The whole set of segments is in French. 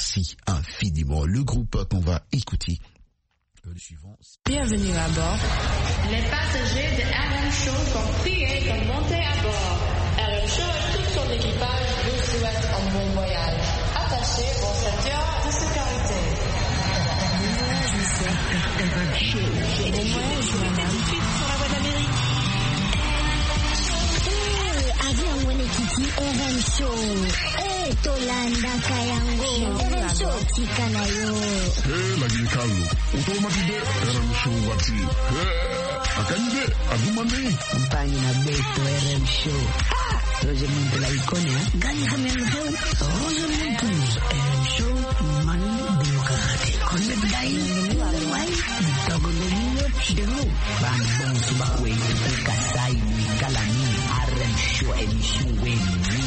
merci infiniment. Le groupe qu'on va écouter, le suivant. Bienvenue à bord. Les passagers de RM Show sont priés de monter à bord. RM Show et tout son équipage vous souhaitent un bon voyage. Attachez vos ceintures de sécurité. RM Show. Et bon voyage, madame. Suite sur la voie d'Amérique. Avion Wenekiti RM Show. Tolanda Kayango. RM Show Tikanayo. Lagi kalu. Otomatide RM Show wati. Akanyide agumane. Compagni na Beto RM Show. Roger Monte la Iconia. Gani Hamel Show. Roger Monte RM Show. Manu Democrate. Connect Dai. Why? Togolino Chidelo. Bambon Subakwe. Kasai. Kalani. RM Show. Emission Win.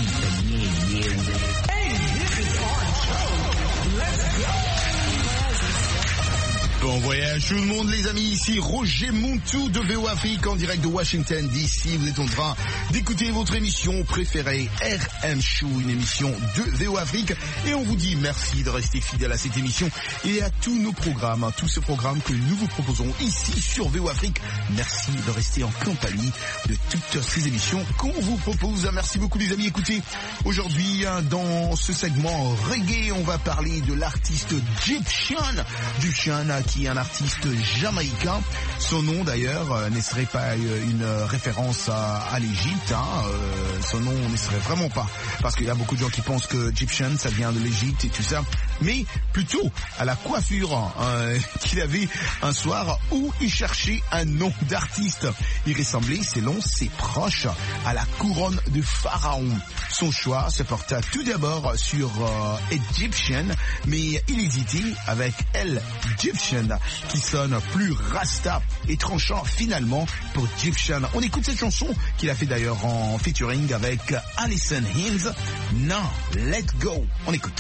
Bon voyage tout le monde les amis, ici Roger Montou de VO Afrique en direct de Washington DC. Vous êtes en train d'écouter votre émission préférée RM Show, une émission de VO Afrique, et on vous dit merci de rester fidèle à cette émission et à tous nos programmes, tous ces programmes que nous vous proposons ici sur VO Afrique. Merci de rester en compagnie de toutes ces émissions qu'on vous propose. Merci beaucoup les amis. Écoutez, aujourd'hui dans ce segment reggae, on va parler de l'artiste Gyptian qui est un artiste jamaïcain. Son nom d'ailleurs ne serait pas une référence à l'Égypte. Son nom ne serait vraiment pas, parce qu'il y a beaucoup de gens qui pensent que Egyptian ça vient de l'Égypte et tout ça, mais plutôt à la coiffure qu'il avait un soir où il cherchait un nom d'artiste. Il ressemblait, selon ses proches, à la couronne de Pharaon. Son choix se porta tout d'abord sur Egyptian, mais il hésitait avec Egyptian, qui sonne plus rasta et tranchant finalement pour Egyptian. On écoute cette chanson qu'il a fait d'ailleurs en featuring avec Alison Hills. Now, let go. On écoute.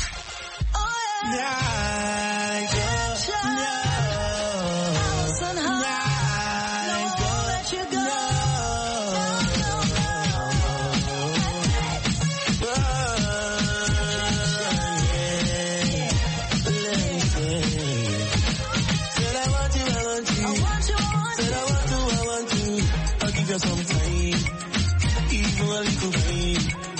Some time, even a little pain.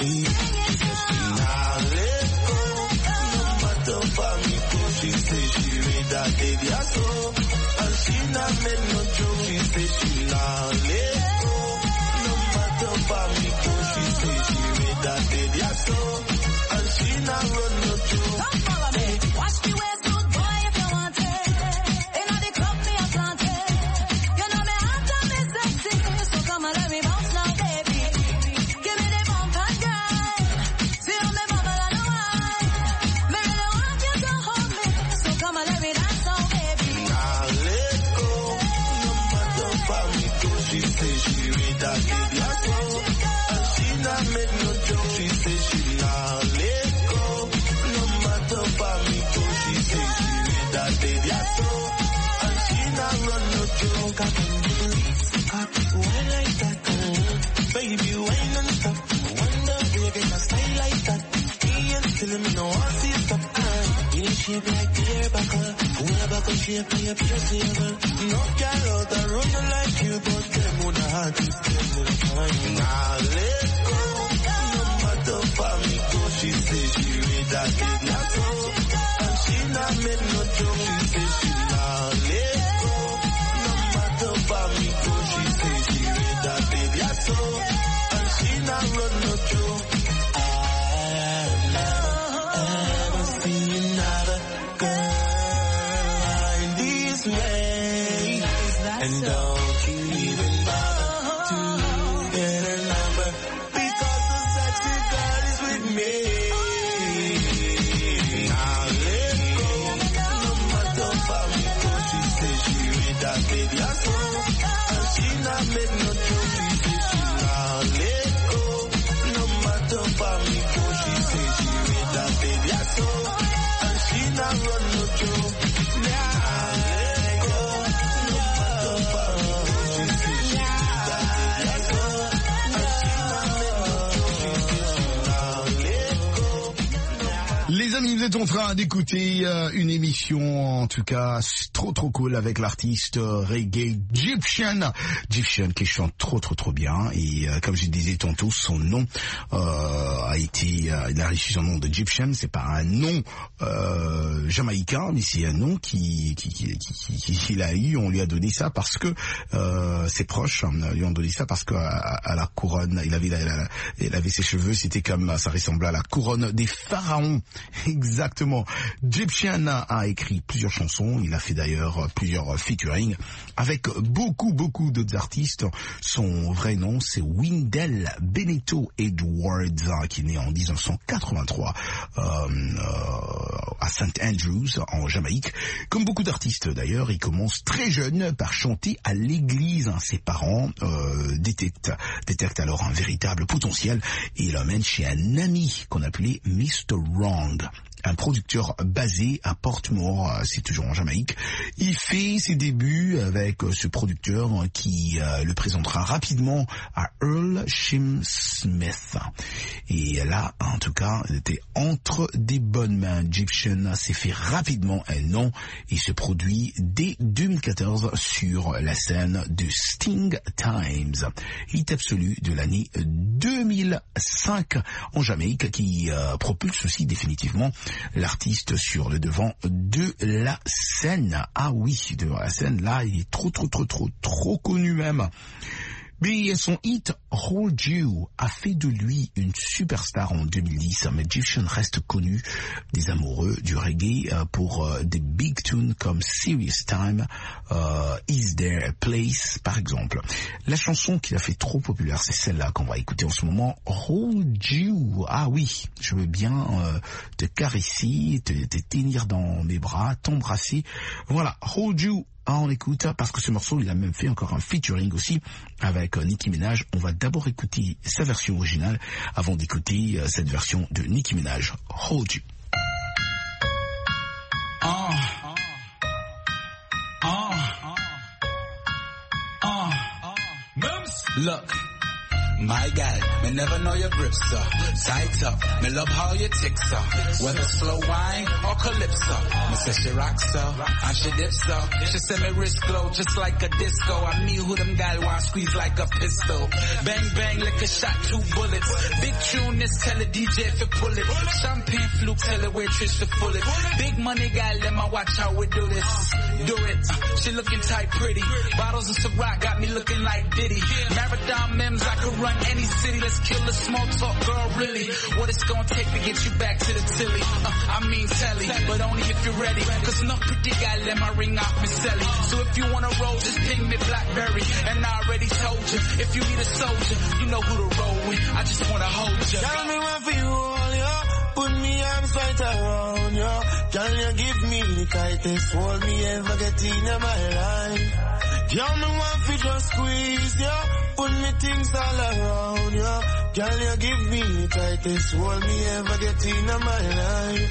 Now let go. No matter for me, she say she read that baby I saw, and she not made no joke. She say she now let go. No matter for me, she say she read that baby I saw, and she not run no joke. Come follow me, watch the way good boy if you want it. Inna the club me a plant it. You know me hot and me sexy. Come on, let me bounce now, baby. Give me the bump and grind. See how me bubble and wine. Me really want you to hold me. So come on, let me dance now, baby. Now let go. No matter for me, she say she read that baby I saw, and she not make no joke. She say she now let go. No matter for me, she say she read that baby I saw, and she not run no joke. I can do this. Why like that? Baby, why non-stop? Wonder where you get a style like that. He ain't telling me no one see stop. You shape like the air buckle. We're buckle shape like a pure silver. No girl out there running like you, but them on the heart is getting fine. Now let go. No matter for me, go. She say she read that baby I saw, and she not made no joke. She say she now let go. No matter for me, go. She say she read that baby I saw, and she not run no joke. I've never seen another girl in this way, and don't you even bother to get her number, because the sexy girl is with me. Now let go. No matter for me, cause she say she read that baby I saw, and she not make no joke. She say she now let go. No matter for me, cause she say she read that baby I saw, and she not run no joke. Now let go. No matter for me, cause she say she read that baby I saw, and she not make no joke. She say she now let go. Les amis, amis, vous êtes en train d'écouter une émission, en tout cas, trop cool avec l'artiste reggae Gyptian. Gyptian qui chante trop bien. Et comme je disais tantôt, son nom il a reçu son nom de Gyptian. C'est pas un nom jamaïcain, mais c'est un nom qu'il a eu. On lui a donné ça parce que ses proches lui ont donné ça parce que à la couronne, il avait ses cheveux, c'était comme ça ressemblait à la couronne des pharaons. Exactement. Gyptian a écrit plusieurs chansons. Il a fait d'ailleurs plusieurs featuring avec beaucoup d'autres artistes. Son vrai nom, c'est Wendell Benito Edwards, qui est né en 1983 à St. Andrews, en Jamaïque. Comme beaucoup d'artistes d'ailleurs, il commence très jeune par chanter à l'église. Ses parents détectent alors un véritable potentiel et l'emmènent chez un ami qu'on appelait Mr. Wrong, un producteur basé à Portmore, c'est toujours en Jamaïque. Il fait ses débuts avec ce producteur qui le présentera rapidement à Earl Shim Smith. Et là, en tout cas, il était entre des bonnes mains. Gyptian s'est fait rapidement un nom et se produit dès 2014 sur la scène de Sting Times, hit absolu de l'année 2005 en Jamaïque, qui propulse aussi définitivement l'artiste sur le devant de la scène. Ah oui, de la scène, là, il est trop connu même. Mais son hit Hold You a fait de lui une superstar en 2010, mais Gyptian reste connu des amoureux du reggae pour des big tunes comme Serious Time, Is There a Place par exemple. La chanson qui l'a fait trop populaire, c'est celle-là qu'on va écouter en ce moment, Hold You. Ah oui, je veux bien te caresser, te tenir dans mes bras, t'embrasser. Voilà, Hold You. On écoute, parce que ce morceau, il a même fait encore un featuring aussi avec Nicki Minaj. On va d'abord écouter sa version originale avant d'écouter cette version de Nicki Minaj, Hold You. Look, my guy, me never know your grip, sir. Tight up, me love how you tick, sir. Whether slow wine or calypso. Me say she rock, sir, and she dip, sir. She say me wrist glow just like a disco. I me who them gal want squeeze like a pistol. Bang bang like a shot, 2 bullets. Big tune, this tell the DJ if you pull it. Champagne fluke, tell the waitress to pull it. Big money gal, let me watch how we do this. Do it, she looking tight pretty. Bottles of Ciroc got me looking like Diddy. Marathon memes, I could run any city. Let's kill the small talk, girl, really. What it's gonna take to get you back to the tilly. I mean telly, but only if you're ready. Cause no pretty guy let my ring off me selly. So if you wanna roll, just ping me Blackberry. And I already told you, if you need a soldier, you know who to roll with. I just wanna hold you. Tell me what for you all, yo. Put me arms right around you. Can you give me the tightest hold me ever get in my life? Tell me what for just squeeze you. Put me things all around you. Can you give me the tightest hold me ever get in my life?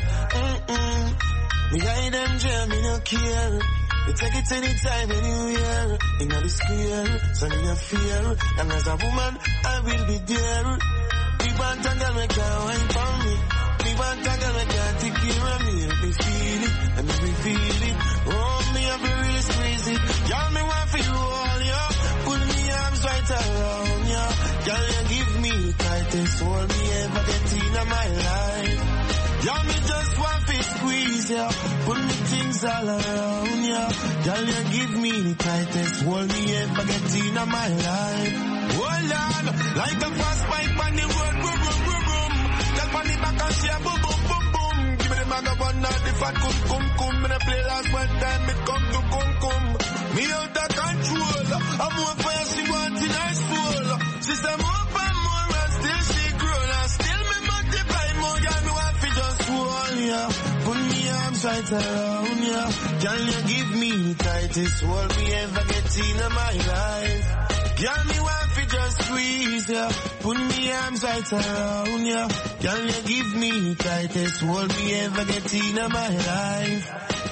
Me guide them jam, me no care. You take it anytime, anywhere. In the square, so me no fear. And as a woman, I will be there. Me want a girl, me can't wine for me. Me want a girl, me can't take care of me. Let me feel it, and let me feel it. Oh, me have to really squeeze it. Y'all me want for you all, yo. Put me arms right around you. Y'all you give me the tightest hold me ever get in my life. Y'all me just want to squeeze ya. Put me things all around ya. Y'all you give me the tightest hold me ever get in my life. Hold on, like a fast bike on the road, boom, boom, boom, boom. Tell on the back and say boom, boom, boom, boom. Give me the bag of one, not the fat cum. Me the play last one time, me come to cum. Me out of control. I'm more fire, she want in her soul. She say more and more, and still she grow. And still me multiply more, you know I feel just hold ya. Put me arms right around ya. Can you give me the tightest hold me ever get in my life? Can me want fi just squeeze ya. Put me arms right around ya. Can you give me the tightest hold me ever get in my life?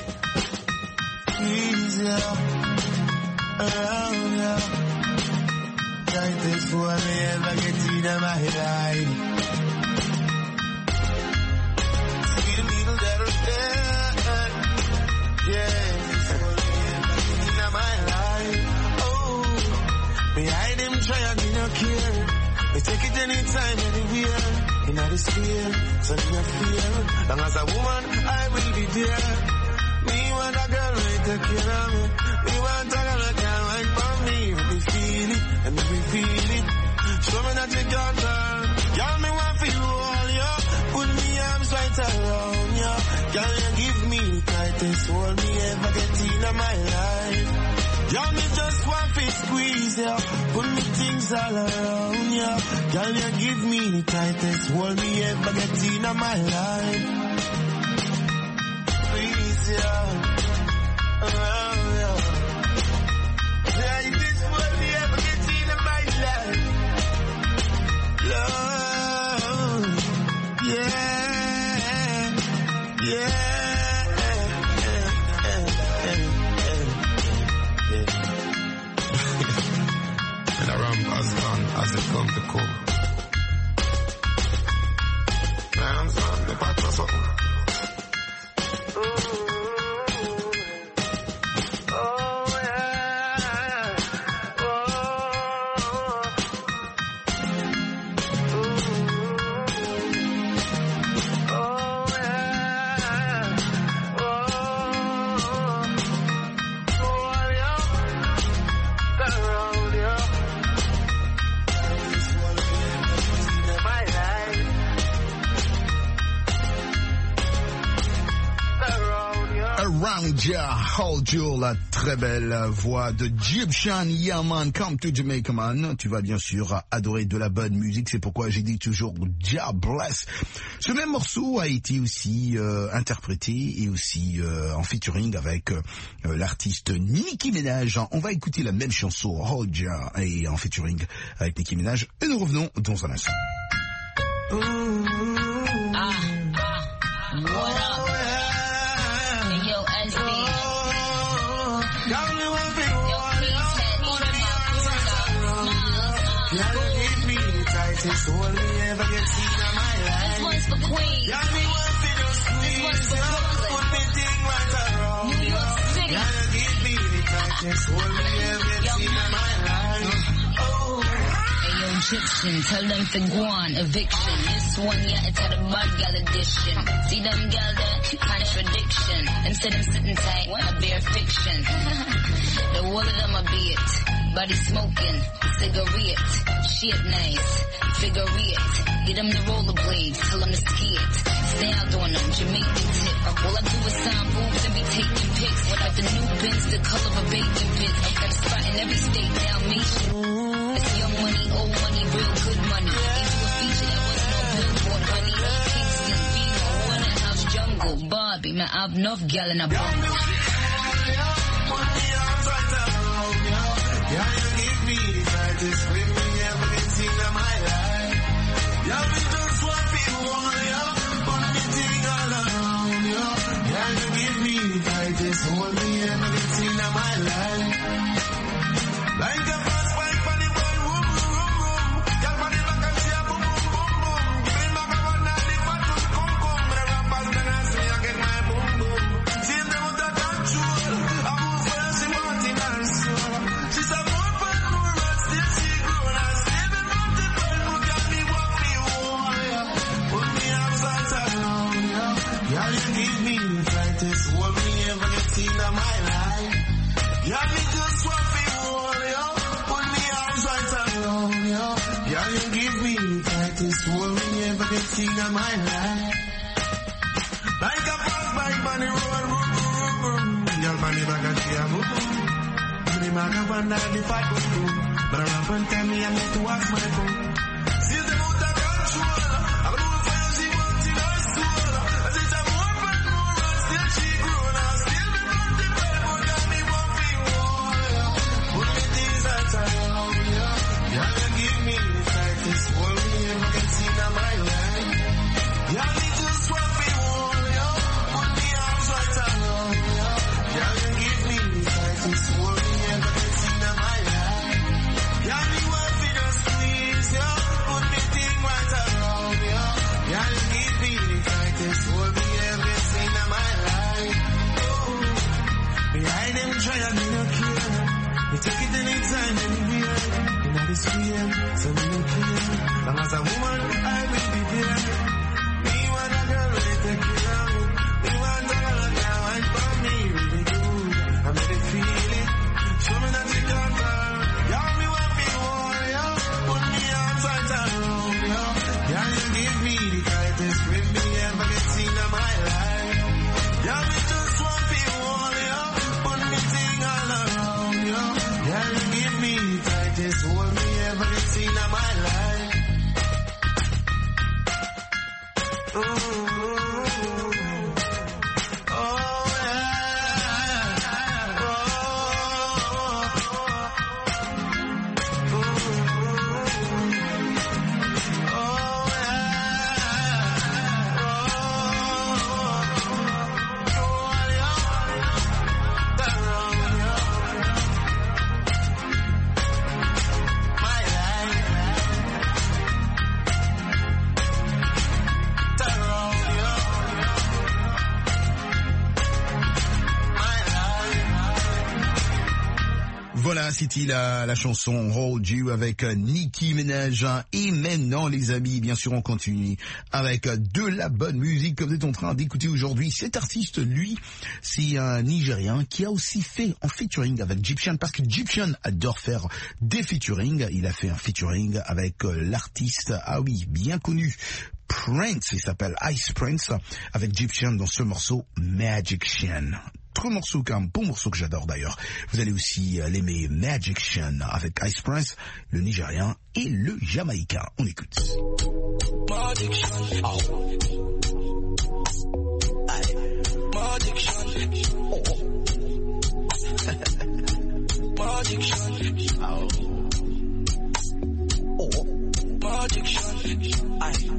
Squeeze ya. Around ya. Tightest hold me ever get in my life. See the needle Behind him, try and me no care. We take it anytime, anywhere. In the sphere, so me no fear. Long as a woman, I will be there. Me want a girl right take care of me. Me want a girl that can wait for me. Let me feel it, and let me feel it. Show me that you got her. Girl, me want to feel all you. Put me arms right around you. Girl, you give me the tightest hold me ever get in my life. Y'all me just want to squeeze ya, put me things all around ya. Girl, you give me the tightest hold me ever get in my life. Squeeze ya, around ya. Tightest hold me ever get in my life. Love, yeah, yeah. As they come to come. Man, son, they pack us up. Oh, yeah. Oh, Ranger, Hold You, la très belle voix de Egyptian Yaman, Come to Jamaica Man. Tu vas bien sûr adorer de la bonne musique, c'est pourquoi j'ai dit toujours God bless. Ce même morceau a été aussi interprété et aussi en featuring avec l'artiste Nicki Minaj. On va écouter la même chanson, Hold You, et en featuring avec Nicki Minaj, et nous revenons dans un instant. This one me ever get seen in my life. This one's for Queens. Yeah, me want to just squeeze. Put me thing right around. New York City. Yeah, you give me the tightest one me ever get seen in my life. Oh. Hey, yo, Egyptian, tell them to go on eviction. This one, yeah, it's at a bad gal edition. See them gal there? Contradiction. Them say them sitting tight, I bear fiction. The wall of them a beat. Body smoking, cigarette, shit nice, figure it, get them the rollerblades, tell them to ski it, stay out on them, Jamaican tip, all I do is sign boobs and be taking pics, without the new bins, the color of a bacon bit, got a spot in every state, Dalmatian, it's young money, old money, real good money, into a feature that was no billboard, honey, Kingston, Beano, Waterhouse, Jungle, Barbie, man, I've enough gal in a bundle. Yeah, you give me the tightest grip me ever get seen in my life. Yeah, me just want to hold you, put me thing all around you. Yeah, you give me the tightest hold me ever get seen in my life. Like a fast bike on the boy, boom, boom, boom, boom. Girl on the back and say boom, boom, boom, boom. Give me back a one and the fat one come, come. Me rap and then I say I get my boom, boom. See them out of control. I move where she want in her soul. She's a more fun, more run, still she grown. I still be multiple, who got me what me want. Put me upside around, yeah. Yeah, you give me the tightest hold me ever get seen in my life. Yeah, me just want to hold you. Put me upside around, yeah. Yeah, you give me the tightest hold me ever get seen in my life. Like a fast bike on the road, boom, boom, boom. Girl, on the back and say boom, boom. The man up under the fat boom. But I rap and tell me I need to watch my phone. See them out of control. I'm going for you, she wants in her soul. I say some more fun, more run, still she grown. I still be multiple, who got me what me want. Put me things right around, yeah. Yeah, you give me the tightest hold me ever get seen in my life. Yeah, me just want to hold you. Put me arms right around, yeah. Yeah, you give me the tightest hold me ever get seen in my life. Yeah, me want to just squeeze you. Put me thing right around you. Yeah, you give me the tightest hold me ever get seen in Behind them try and me no care. Me take it anytime, anywhere. You know this fear, so me no care. Long as a woman, I will be there. Me want a girl really take care of me. Me want a girl that can wine for me, really good. I make it feel it. Show me that you can girl. Yeah, me want me warrior. Put me outside around, yo. Yeah, you give me the tightest grip me ever get seen in my life. Yeah, me just want me warrior. Put me thing all around, yo. Yeah, you give me the tightest hold me ever get seen in my life. Voilà, c'était la chanson Hold You avec Nicki Minaj. Et maintenant, les amis, bien sûr, on continue avec de la bonne musique que vous êtes en train d'écouter aujourd'hui. Cet artiste, lui, c'est un Nigérien qui a aussi fait un featuring avec Gyptian, parce que Gyptian adore faire des featuring. Il a fait un featuring avec l'artiste, ah oui, bien connu, Prince. Il s'appelle Ice Prince, avec Gyptian dans ce morceau Magician. Trop morceau, un bon morceau que j'adore d'ailleurs. Vous allez aussi l'aimer, Magician, avec Ice Prince, le Nigérien et le Jamaïcain. On écoute. Magician. Oh. Magician. Oh. Magician. Oh. Oh. Magician. Aye.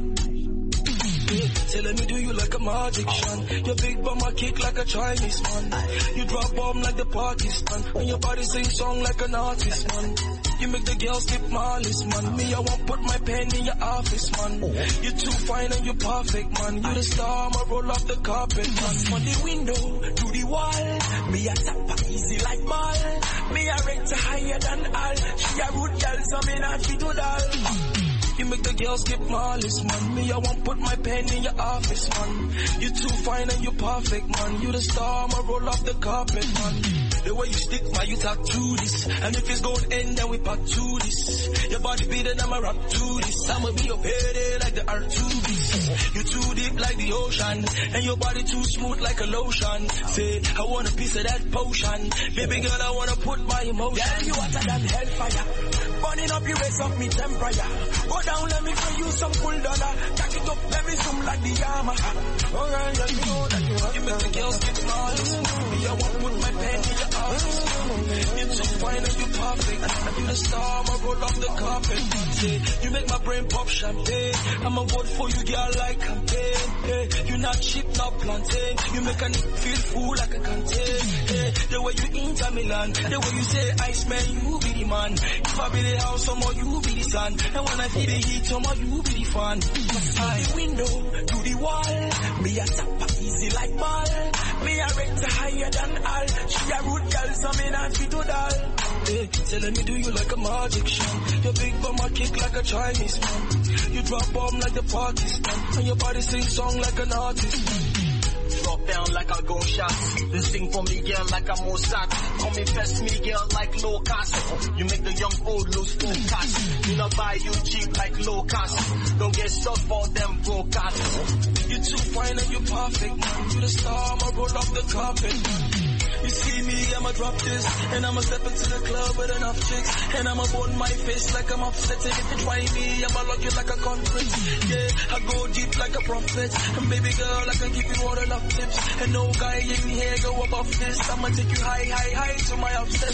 Say let me do you like a magician. Your big bum I kick like a Chinese man. You drop bomb like the Pakistan. And your body sing song like an artist, man. You make the girls skip malice, man. Me, I won't put my pen in your office, man. You're too fine and you're perfect, man. You the star, I'ma roll off the carpet, man. From the window to the wall, me a tap easy like ball. Me a rate higher than all. She a rude girl, so me not fit to doll. You make the girls skip malice, man. Me, I won't put my pen in your office, man. You're too fine and you're perfect, man. You the star, I'ma roll off the carpet, man. The way you stick, man, you talk to this. And if it's gonna end, then we back to this. Your body beating, I'ma rap to this. I'ma be your payday like the R2Bs. You too deep like the ocean. And your body too smooth like a lotion. Say, I want a piece of that potion. Baby girl, I wanna put my emotion. Girl, you hotter than hellfire. Burning up, you raise up me temperature. Go down, let me pay you some cool dollar. Jack it up, let me zoom like the armor. Alright, let me know that you make the girls get malice. Me, I won't put my pen in your office. You're too fine and you're perfect. You the star, I'ma roll off the carpet. Say, you make my brain pop champagne. I'ma vote for you, girl, like campaign. Hey, you not cheap, not plantain. You make a nigga feel full like a canteen. Hey, the way you Inter Milan, the way you say Iceman, you be the man. If I be the house, somehow you be the sun. And when I feel the heat, somehow you be the fan. By the window to the wall, me a tap easy like ball. Me a rate higher than all. She a rude girl, so me not fit to doll. Hey, say let me do you like a magician. Your big bum I kick like a Chinese man. You drop bomb like the Pakistan. And your body sing song like an artist. Drop down like a gunshot. Then sing for me, girl, like a Mossad. Come infest me, girl, like low cost. You make the young old lose focus. You not buy you cheap like low cost. Don't get stuck for them broadcast. You too fine and you perfect, man. You the star, I'ma roll off the carpet. You see me, I'ma drop this. And I'ma step into the club with enough chicks. And I'ma burn my face like I'm upset. And if you try me, I'ma lock you like a conference. Yeah, I go deep like a prophet. And baby girl, I can give you all enough tips. And no guy in here go above this. I'ma take you high, high, high to my obsess.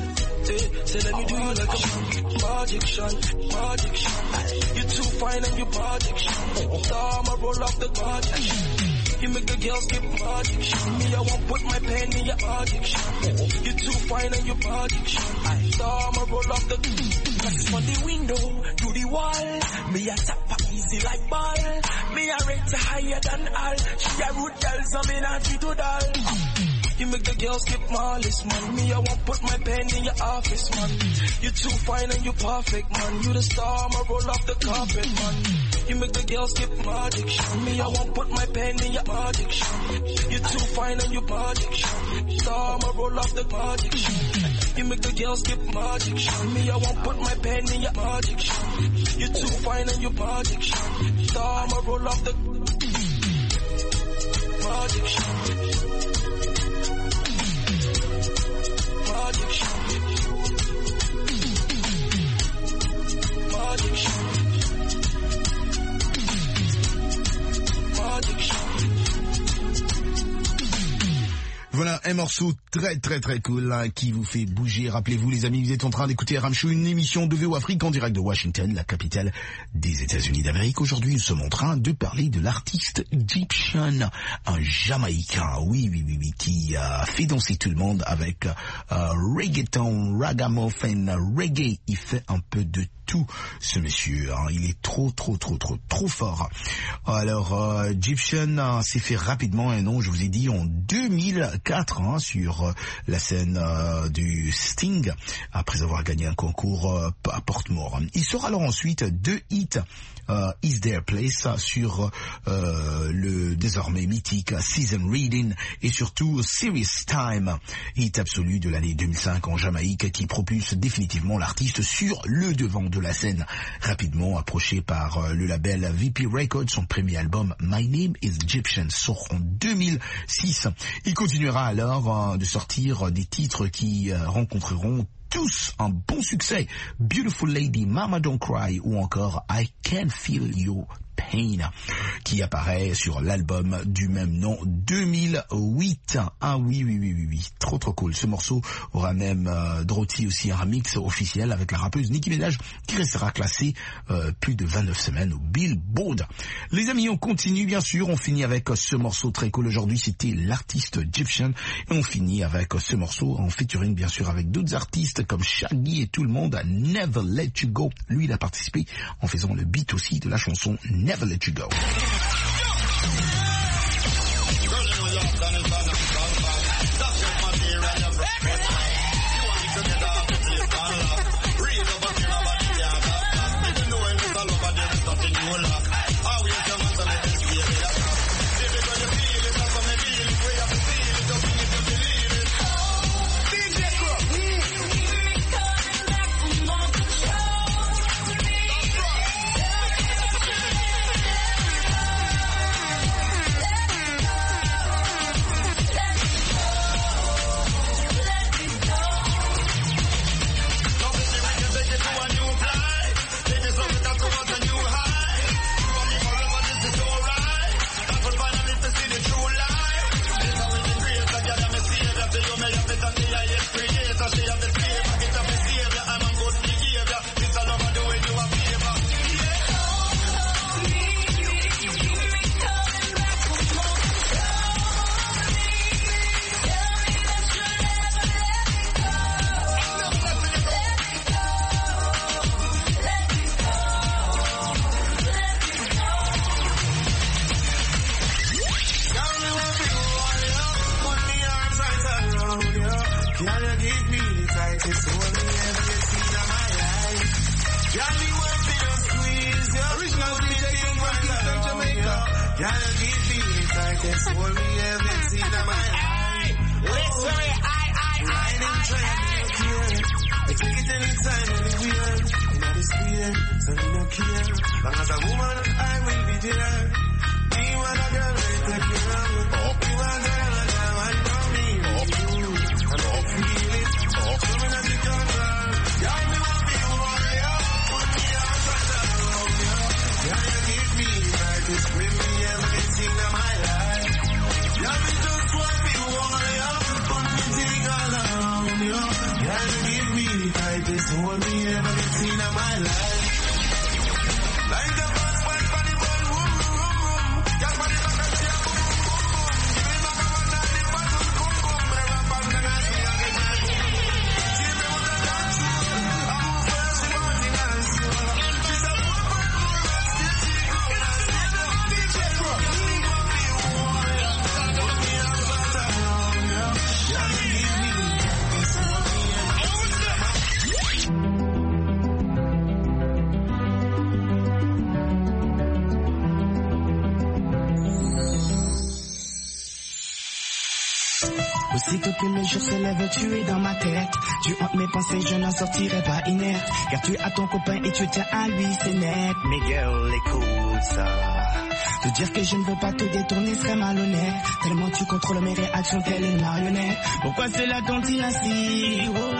Say let me do you like a magician, magician. You too fine and you magician. So I'ma roll off the magician. You make the girls skip magician. Me, I won't put my pen in your addiction. You too fine and you magician. So I'ma roll off the that's from the window to the wall. Me a tap easy like ball. Me a rate higher than all. She a rude girl, so me not fit to doll. You make the girls skip my list, man. Me, I won't put my pen in your office, man. You too fine and you perfect, man. You the star, I'ma roll off the carpet, man. You make the girls skip my addiction. Me, I won't put my pen in your addiction. You too fine and you addiction. Star, I'ma roll off the addiction. You make the girls skip my addiction. Me, I won't put my pen in your addiction. You too fine and you addiction. Star, I'ma roll off the addiction. Voilà un morceau très très très cool hein, qui vous fait bouger. Rappelez-vous les amis, vous êtes en train d'écouter RM Show, une émission de VO Afrique en direct de Washington, la capitale des États-Unis d'Amérique. Aujourd'hui, nous sommes en train de parler de l'artiste Gyptian, un Jamaïcain, oui, qui a fait danser tout le monde avec reggaeton, ragamuffin, reggae. Il fait un peu de tout, ce monsieur, hein. Il est trop fort. Alors, Gyptian s'est fait rapidement un nom, je vous ai dit, en 2004 hein, sur la scène du Sting, après avoir gagné un concours à Portmore. Il sort alors ensuite 2 hits, Is There Place sur le désormais mythique Season Reading et surtout Serious Time, hit absolu de l'année 2005 en Jamaïque qui propulse définitivement l'artiste sur le devant de la scène. Rapidement approché par le label VP Records, son premier album My Name is Gyptian sort en 2006. Il continuera alors de sortir des titres qui rencontreront tous un bon succès. Beautiful Lady, Mama Don't Cry ou encore I Can Feel Your Pain qui apparaît sur l'album du même nom 2008. Ah oui, trop cool. Ce morceau aura même drotti aussi un remix officiel avec la rappeuse Nicki Minaj qui restera classée plus de 29 semaines au Billboard. Les amis, on continue bien sûr, on finit avec ce morceau très cool. Aujourd'hui c'était l'artiste Gyptian et on finit avec ce morceau en featuring bien sûr avec d'autres artistes comme Shaggy et tout le monde, Never Let You Go. Lui il a participé en faisant le beat aussi de la chanson Never Let You Go. Aussitôt que le jour se lève, tu es dans ma tête. Tu hantes mes pensées, je n'en sortirai pas inerte. Car tu as ton copain et tu tiens à lui, c'est net. Mais girl, écoute ça. De dire que je ne veux pas te détourner serait malhonnête. Tellement tu contrôles mes réactions, telle une marionnette. Pourquoi cela t'ont-ils ainsi? Oh,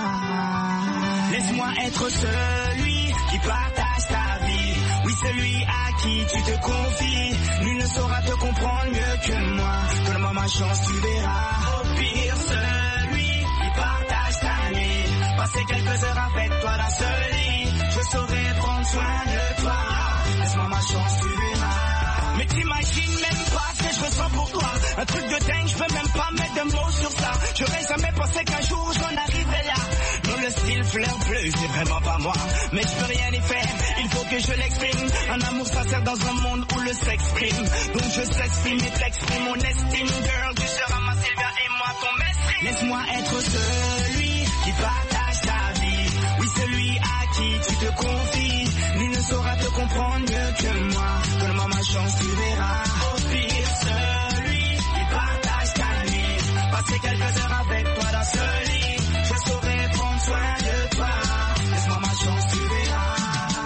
ah. Laisse-moi être celui qui partage ta vie. Oui, celui à qui tu te confies. Nul ne saura te comprendre mieux que moi. Donne-moi ma chance, tu verras. Au pire, celui qui partage ta nuit. Passer quelques heures avec toi dans ce lit. Je saurai prendre soin de toi. Laisse-moi ma chance, tu verras. Mais t'imagines même pas ce que je ressens pour toi. Un truc de dingue, je peux même pas mettre de mots sur ça. J'aurais jamais pensé qu'un jour j'en arriverais là. Non, le style fleur bleue, c'est vraiment pas moi. Mais je peux rien y faire, il faut que je l'exprime. Un amour sincère dans un monde où le sexe prime. Donc je s'exprime et t'exprime mon estime. Girl, tu seras ma Sylvia et moi ton mestre. Laisse-moi être celui qui partage ta vie. Oui, celui à qui tu te confies. Nul ne saura te comprendre mieux que moi. Donne-moi ma chance, tu verras. Au pire, celui qui partage ta nuit. Passer quelques heures avec toi dans ce lit. Je saurai prendre soin de toi. Laisse-moi ma chance, tu verras.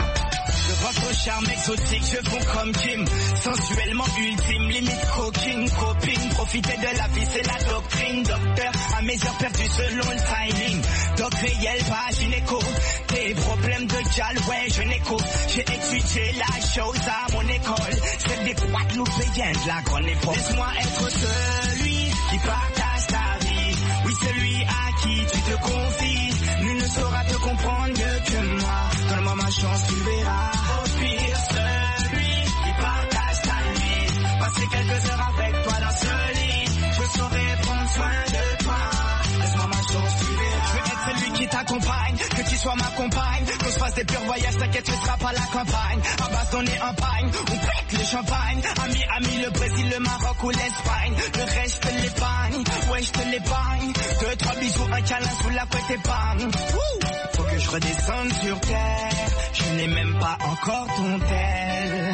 De votre charme exotique, je fonds comme Kim. Sensuellement ultime, limite coquine, copine. Profiter de la vie, c'est la doctrine. Docteur, à mes heures perdues selon le timing. Doc réel, pas gynéco. Tes problèmes de gal, ouais, je n'écoute. J'ai étudié la chose à mon école. C'est des Guadeloupéens de la grande époque. Laisse-moi être celui qui partage ta vie. Oui, celui à qui tu te confies. Nul ne saura te comprendre mieux que moi. Donne-moi ma chance, tu verras. Au pire, celui qui partage ta nuit. Passer quelques heures avec toi dans ce lit. Je saurai prendre soin de toi. Laisse-moi ma chance, tu verras. Je veux être celui qui t'accompagne, que tu sois ma compagne. Qu'on se fasse des purs voyages, t'inquiète, tu seras pas la campagne. À base donner un pagne, on pète le champagne. Ami, le Brésil, le Maroc ou l'Espagne. Le reste, je te l'épargne, ouais, je te l'épargne. 2-3 bisous, un câlin sous la couette épargne. Faut que je redescende sur terre. Je n'ai même pas encore ton tel.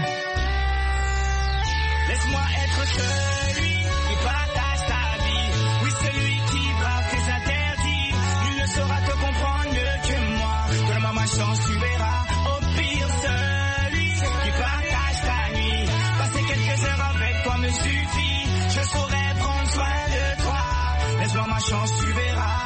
Laisse-moi être celui qui partage ta vie. Oui, celui qui brave tes interdits. Nul ne saura te comprendre mieux que moi. Donne-moi ma chance, tu verras. Au pire, celui qui partage ta nuit. Passer quelques heures avec toi me suffit. Je saurai prendre soin de toi. Laisse-moi ma chance, tu verras.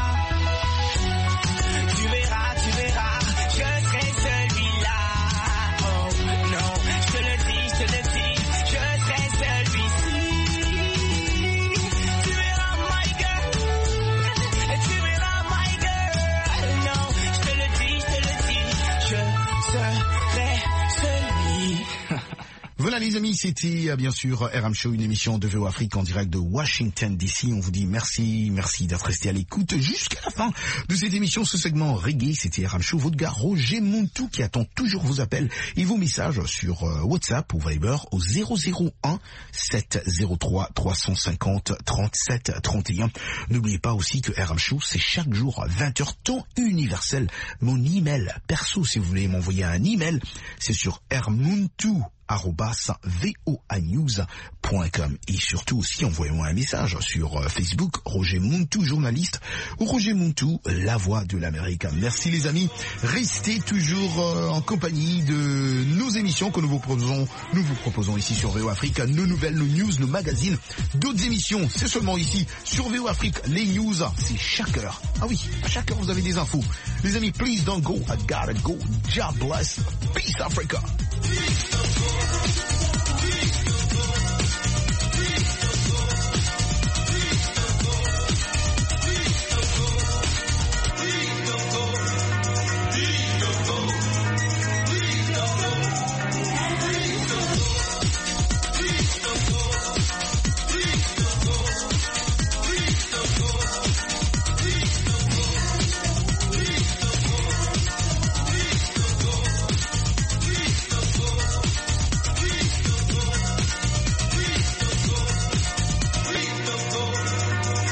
Tu verras, tu verras. Je serai celui-là. Oh non, je te le dis, je te le dis. Je serai celui-ci. Tu verras, my girl. Tu verras, my girl. Non, je te le dis, je te le dis. Je serai celui. Voilà les amis, c'était bien sûr RM Show, une émission de VO Afrique en direct de Washington DC. On vous dit merci d'être resté à l'écoute jusqu'à la fin de cette émission. Ce segment reggae, c'était RM Show, votre gars Roger Montou qui attend toujours vos appels et vos messages sur WhatsApp ou Viber au 001 703 350 37 31. N'oubliez pas aussi que RM Show, c'est chaque jour à 20h temps universel. Mon email perso, si vous voulez m'envoyer un email, c'est sur rmontou @voanews.com et surtout aussi envoyez-moi un message sur Facebook Roger Montou journaliste ou Roger Montou la voix de l'Amérique. Merci les amis, restez toujours en compagnie de nos émissions que nous vous proposons ici sur VO Afrique, nos nouvelles, nos news, nos magazines, d'autres émissions, c'est seulement ici sur VO Afrique. Les news, c'est chaque heure. Ah oui, à chaque heure vous avez des infos. Les amis, please don't go, I gotta go. God bless. Peace Africa.